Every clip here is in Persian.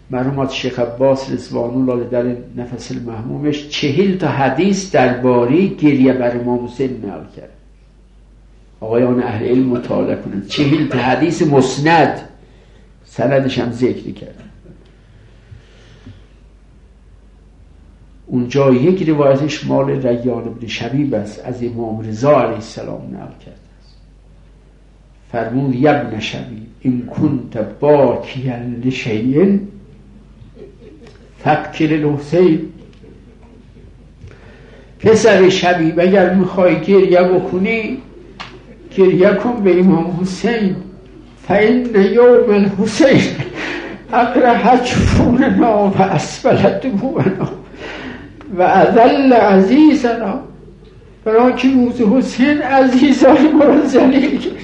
مرحوم شیخ عباس رضوان الله در نفس المحمومش 40 تا حدیث درباره گریه بر امام حسین نقل کرد. آقایان اهل علم مطالعه کنند. 40 تا حدیث مسند، سندش هم ذکر کرد. اونجا یک روایتش مال ریان بن شبیب است، از امام رضا علیه السلام نقل کرده است. فرمود یا ابن شبیب این کنت باکیا لشیء فبکر الحسین. پسر شبیب اگر میخوای گریه بکنی گریه کن به امام حسین. فإن یوم الحسین اقرح جفوننا و اسفل دموعنا و اذل عزیزنا. برای که روز حسین عزیزای ما را ذلیل کرد.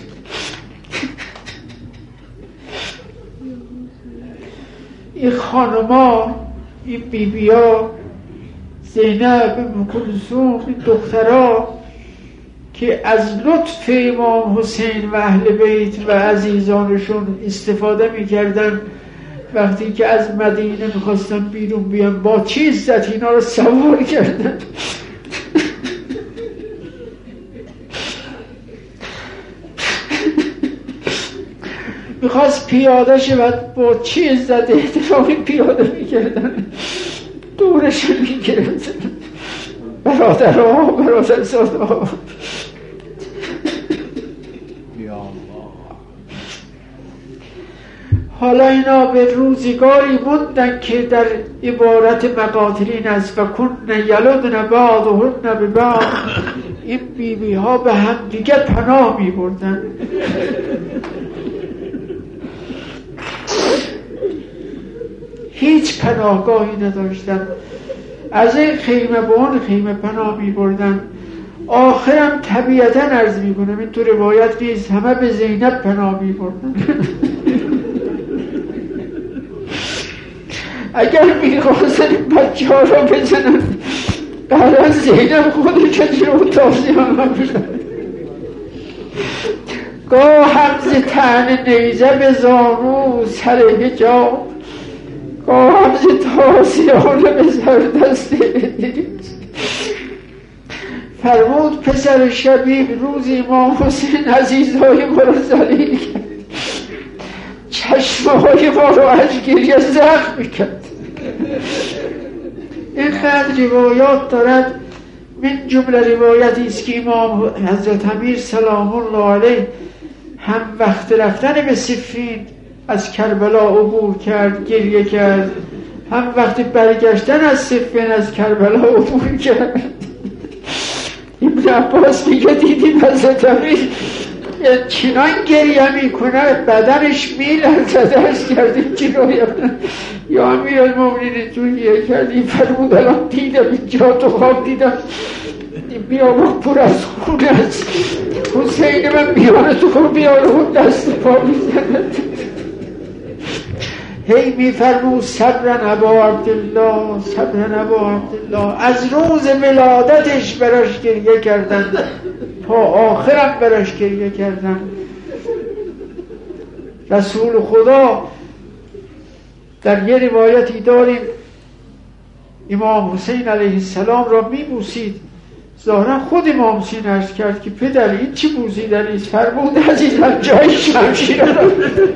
این خانما، این بیبیا، زینب، ام کلثوم، این دخترها که از لطف امام حسین و اهل بیت و عزیزانشون استفاده میکردن، وقتی که از مدینه میخواستن بیرون بیان با چه عزت اینا رو سوار کردن. میخواست پیاده شود با چه عزت احترامی پیاده میکردن، دورش میگرفتن. برادرها، برادرزادها. حالا اینا به روزگاری موندن که در عبارت مقاتلین است و کن یلدن بعضهن ببعض. این بیبی ها به هم دیگه پناه می بردن. هیچ پناهگاهی نداشتن، از این خیمه به اون خیمه پناه می بردن. آخرم طبیعتا عرض می کنم، این تو روایت نیست، همه به زینب پناه می بردن. اگر میخواستن بچه ها را بزنن قرار زینب خودش رو تازی هم بزن. گاه هم ز طعن نیزه به زانو سر حجاب، گاه هم ز تاسیانه به زردست نیز. فرمود پسر شبیب روز امام حسین عزیزهای ما را ذلیل کرد، چشمهای ما رو از گریه زخم میکرد. این خط روایات دارد. من جمله روایتی است که امام حضرت امیر سلام الله علیه هم وقت رفتن به صفین از کربلا عبور کرد، گریه کرد، هم وقت برگشتن از صفین از کربلا عبور کرد. ابن عباس میگه دیدیم حضرت امیر چنان گریه میکنه بدنش میلرزه. درست کردیم چی رو یا امیر المومنین تو گریه کردیم. فرمود الان دیدم اینجا تو خواب دیدم بیابان پر از خون است، حسین من بیاره تو خون بیاره خون دست پا میزند. هی میفرمود صبرن ابا عبدالله، صبرن ابا عبدالله. از روز ولادتش براش گریه کردن تا آخرم براش گریه کردن. رسول خدا در یه روایتی داریم امام حسین علیه السلام را میبوسید. ظاهرا خود امام حسین عرض کرد که پدر این چی بوسیدنیست؟ فرمود عزیزم جای شمشیر را.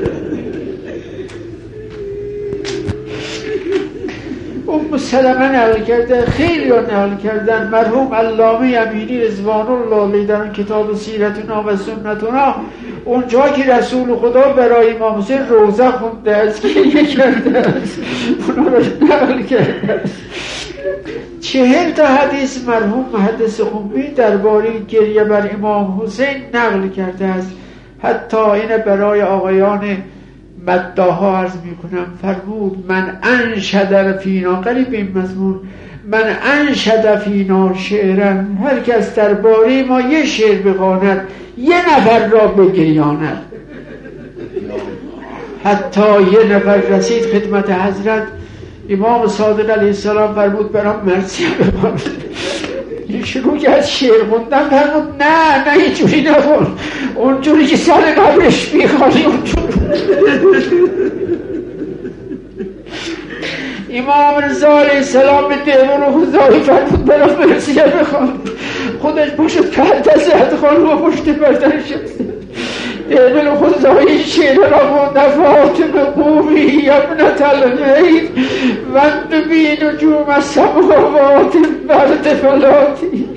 ام سلمه نقل کرده، خیلی ها نقل کردن. مرحوم علامه امینی رضوان الله علیه در کتاب سیرتنا و سنتنا اونجا که رسول خدا برای امام حسین روزه خونده از گریه کرده است، اونا رو نقل کرده است. 40 تا حدیث مرحوم محدث خمینی درباره گریه بر امام حسین نقل کرده است. حتی این برای آقایان مداها عرض میکنم. فرمود من انشد فینا، قریب این مضمون، من انشد فینا شعرن، هر کس درباره ما یه شعر بخواند یه نفر را بگریاند. حتی یه نفر رسید خدمت حضرت امام صادق علیه السلام، فرمود برام مرسی ببارد. شروع کرد شعر خوندن. فرمود نه اینجوری نخون، اونجوری که سر قبرش میخوانی اونجوری. امام رضا علیه السلام به دیوان خدایی فرمود برای مرسیه بخوان، خودش پشت پرده زد، خانم پشت پرده شد. دیوان خدایی شیر را بود فاطمه قومی ابنت الغیب وند بی نجوم السماوات برد فلاتی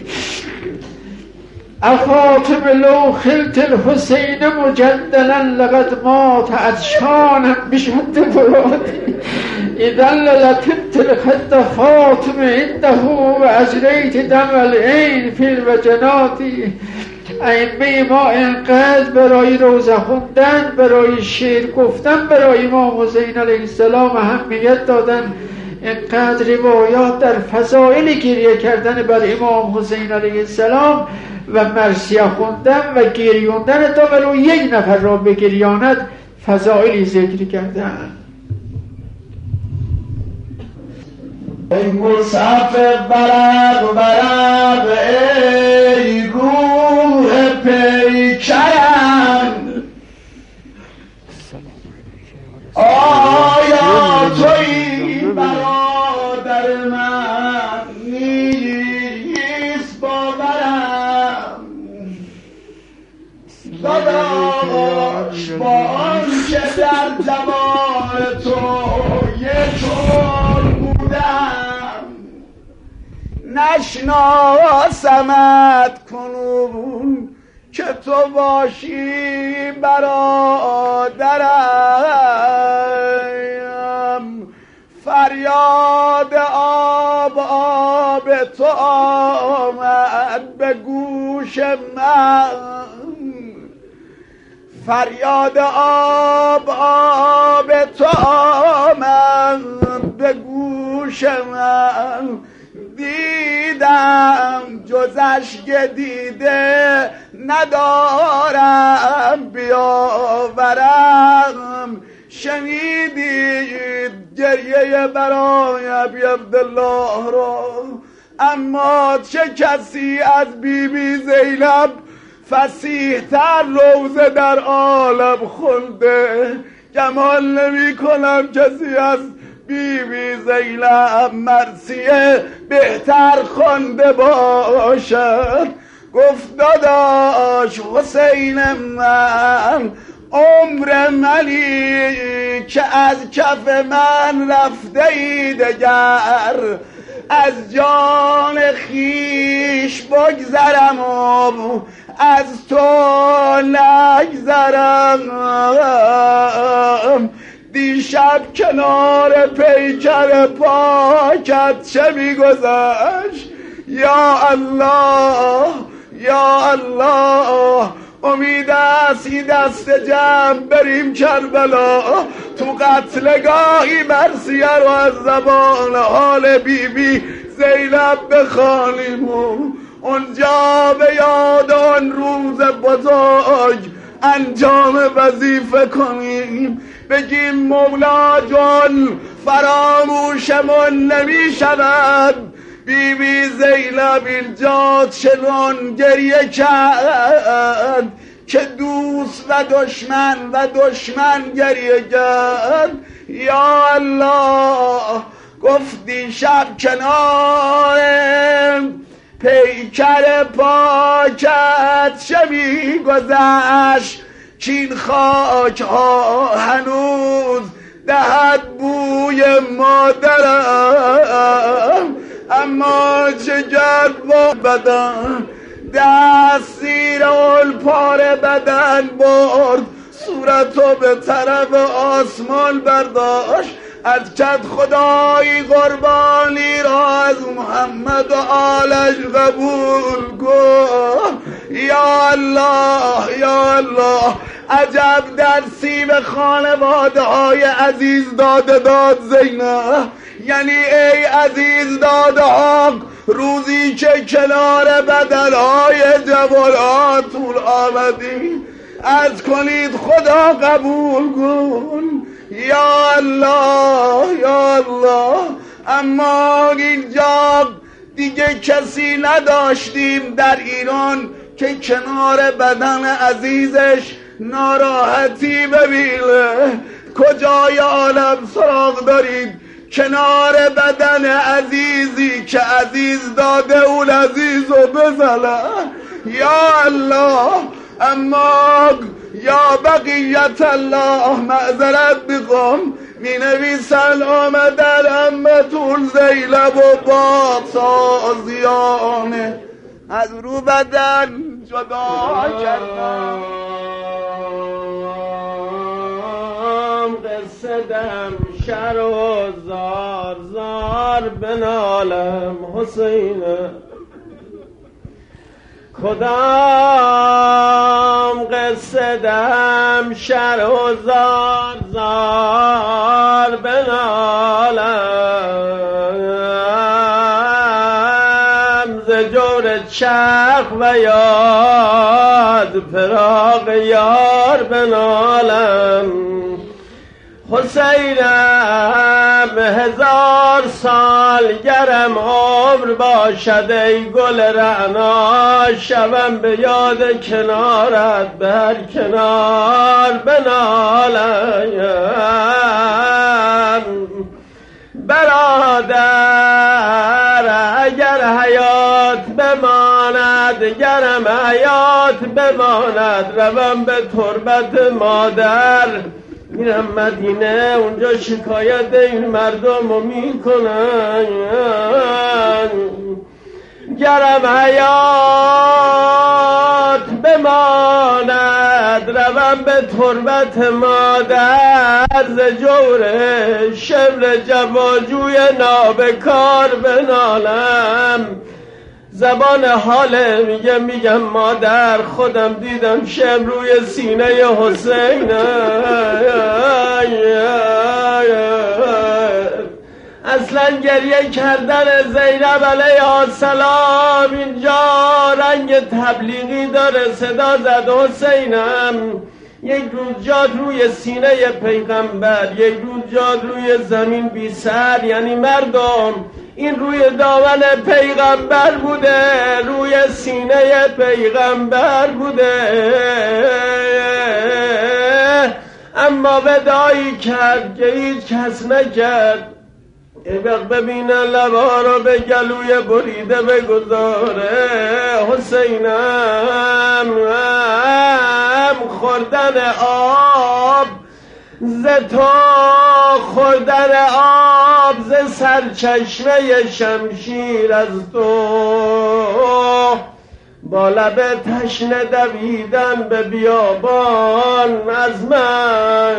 فاطمه لو خلت الحسین مجدلا لقد مات عطشانا بشد فراتی اذا للتبت الخد فاطمه عنده و اجریت دم العین فی الوجنات. ائمه ما اینقدر برای روزه خوندن، برای شعر گفتن برای امام حسین علیه السلام اهمیت دادن، اینقدر روایات در فضائل گریه کردن بر امام حسین علیه السلام و مرثیه خوندن و گریوندن تا ولو یک نفر را بگریاند فضائلی ذکر کردن. ای مصطفی برق برق ای روح پیکرم، آیا تویی برادر من نیست باورم، داداش با آنچه در جمال تو یکون بودم نشناسمت کنون که تو باشی برادرم. فریاد آب آب تو آمد به گوش من، فریاد آب آب تو آمد به گوش من. دیدم جز اشک دیده ندارم بیاورم، شنیدید گریه برای ابی عبدالله را، اما چه کسی از بی بی زینب فصیح تر روزه در عالم خونده؟ گمان نمی کنم کسی از بی بی زینب مرثیه بهتر خوانده باشد. گفت داداش حسین من عمر منی که از کف من رفته ای دگر، از جان خیش بگذرم و از تو نگذرم. دیشب کنار پیکر پاکت چه میگذشت؟ یا الله یا الله، امید است این دست جمع بریم کربلا، تو قتلگاهی مرثیه رو از زبان حال بی بی زینب بخوانیم و اونجا به یاد آن روز بزرگ انجام وظیفه کنیم، بگیم مولا جان فراموشمون نمی شود. بی بی زینب اینجا چنان گریه کرد که دوست و دشمن گریه کرد. یا الله، گفتی شب کنار پیکر پاکت چه می‌گذشت، چین خاک ها هنوز دهد بوی مادرم، اما جگر و بدن دست زیر الپار بدن برد، صورتو به طرف آسمان برداشت، از کد خدایی قربانی را از محمد و آلش قبول کن. یا الله یا الله، عجب درسی به خانواده های عزیز داد زینب. یعنی ای عزیز داده ها، روزی که کنار بدنهای جوانات طول آمدی از کنید خدا قبول کن. یا الله یا الله. اما اینجا دیگه کسی نداشتیم در ایران که کنار بدن عزیزش ناراحتی ببینه. کجای عالم سراغ دارید کنار بدن عزیزی که عزیز داده اون عزیز رو بزنه یا الله. اما یا بقیت الله معذرت بخوام می نویسن آمدن امتون زینب و با تازیانه از رو بدن جدا کردم. قصه دم شر و زار زار بنالم حسینه، کدام قصه دم شر و زار زار بنالم، ز جور چرخ و یاد فراق یار بنالم. حسینم 1000 سال گرم عمر باشد ای گل رعنا، شبم به یاد کنارت به هر کنار بنالم. برادر اگر حیات بماند گرم حیات بماند، روم به تربت مادر میرم مدینه، اونجا شکایت این مردم رو میکنن. گرم حیات بماند روم به تربت مادر، ز جور شبر جواجوی نابکار بنالم. زبان حاله میگم مادر خودم دیدم شب روی سینه حسین. اصلا گریه کردن زینب علیه السلام اینجا رنگ تبلیغی داره. صدا زد حسینم یک روز جاد روی سینه پیغمبر، یک روز جاد روی زمین بی سر. یعنی مردم این روی دامن پیغمبر بوده، روی سینه پیغمبر بوده، اما ودایی کرد که هیچ کس نکرد. ایوق ببینه لبا رو به گلوی بریده بگذاره. حسینم خوردن آب ز تو، خوردن آب ز سرچشمه شمشیر از تو، با لب تشنه دویدن به بیابان از من.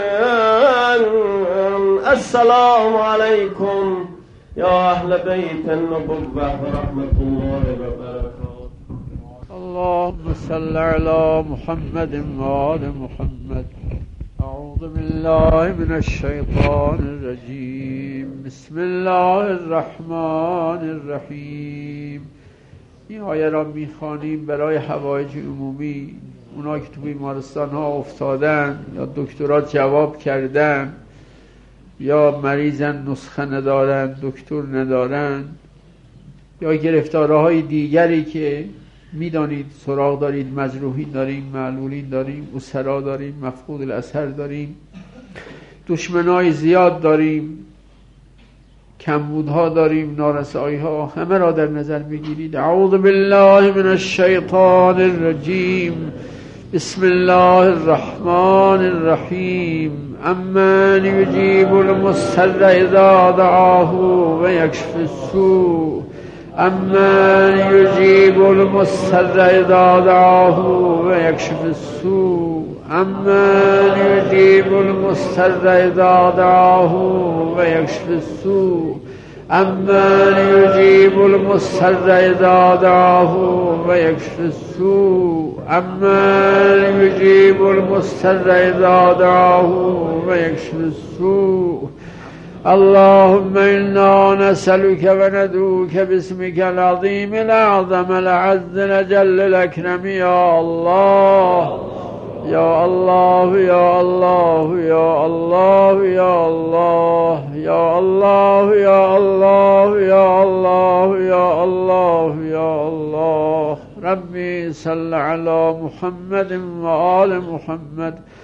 السلام علیکم یا اهل بیت النبوة و رحمت الله و برکاته. اللهم صل على محمد و آل محمد. اعوذ بالله من الشیطان الرجیم. بسم الله الرحمن الرحیم. این آیه را میخوانیم برای حوایج عمومی، اونا که تو بیمارستان ها افتادن یا دکترات جواب کردن یا مریضن نسخه ندارن دکتر ندارن، یا گرفتارهای دیگری که میدانید سراغ دارید، مجروحین داریم، معلولین داریم، اسرا داریم، مفقود الاثر داریم، دشمنای زیاد داریم، کمبودها داریم، نارسایی ها، همه را در نظر میگیرید. اعوذ بالله من الشیطان الرجیم. بسم الله الرحمن الرحیم. امن یجیب المضطر اذا دعاه و یکشف السوء. امن یجیب المضطر اذا دعاه و یکشف السوء. امن یجیب المضطر اذا دعاه و یکشف السوء. امن یجیب المضطر اذا دعاه و یکشف السوء. امن یجیب المضطر اذا دعاه و یکشف السوء. اللهم انا نسألك وندعوك باسمك العظيم الاعظم العز الجل الاكرم يا الله يا الله يا الله يا الله يا الله يا الله يا الله يا الله يا الله يا الله. ربي صل على محمد وآل محمد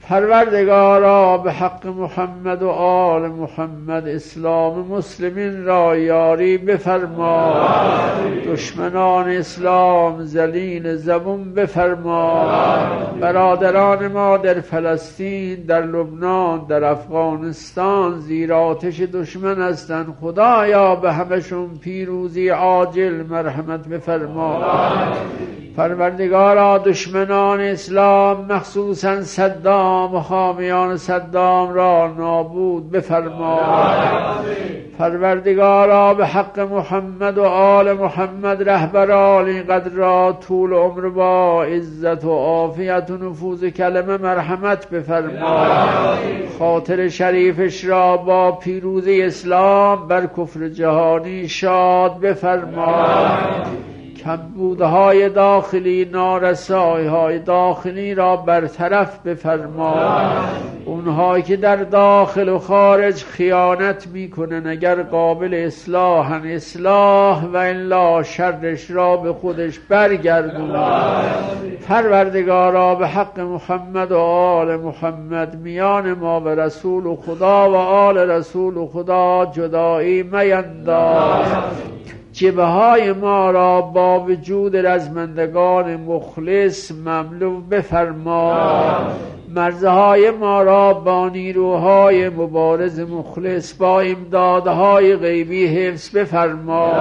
پروردگارا به حق محمد و آل محمد اسلام مسلمین را یاری بفرما، دشمنان اسلام ذلیل زبون بفرما. برادران ما در فلسطین، در لبنان، در افغانستان زیر آتش دشمن هستند، خدایا به همشون پیروزی عاجل مرحمت بفرما. پروردگارا دشمنان اسلام مخصوصا صدام و حامیان صدام را نابود بفرما. پروردگارا به حق محمد و آل محمد رهبران قدر را طول عمر با عزت و عافیت و نفوذ کلمه مرحمت بفرما. خاطر شریفش را با پیروزی اسلام بر کفر جهانی شاد بفرما. کمبودهای داخلی، نارسایی‌های داخلی را برطرف بفرما. اونهایی که در داخل و خارج خیانت میکنن اگر قابل اصلاحن اصلاح و الا شرش را به خودش برگردون. پروردگارا به حق محمد و آل محمد میان ما و رسول خدا و آل رسول خدا جدایی مینداز. جبه های ما را با وجود رزمندگان مخلص مملو بفرما. مرزهای ما را با نیروهای مبارز مخلص با امدادهای غیبی حفظ بفرما.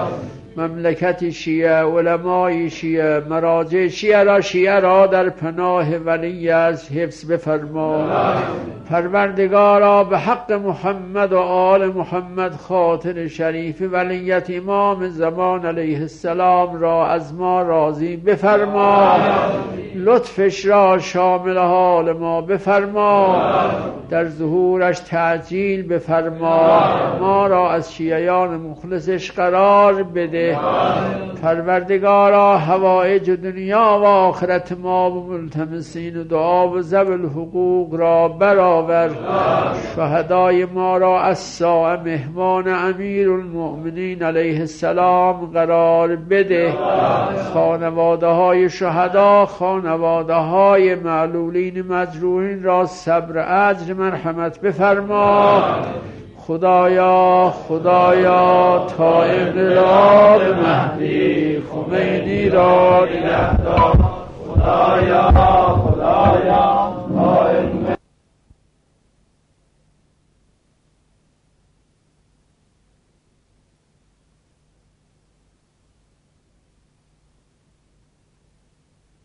مملکت شیعه، علمای شیعه، مراجع شیعه را در پناه ولی از حفظ بفرما. پروردگارا به حق محمد و آل محمد خاطر شریف ولیت امام زمان علیه السلام را از ما راضی بفرما. لطفش را شامل حال ما بفرما. در ظهورش تعجیل بفرما. ما را از شیعیان مخلصش قرار بده. پروردگارا حوائج دنیا و آخرت ما و ملتمسین و دعا و ذوی الحقوق را برآور. شهدای ما را از ساعه مهمان امیر المؤمنین علیه السلام قرار بده. خانواده های شهدا، خانواده های معلولین مجروحین را صبر اجر مرحمت بفرما. خدایا تا انقلاب مهدی خمینی را نگهدار. خدایا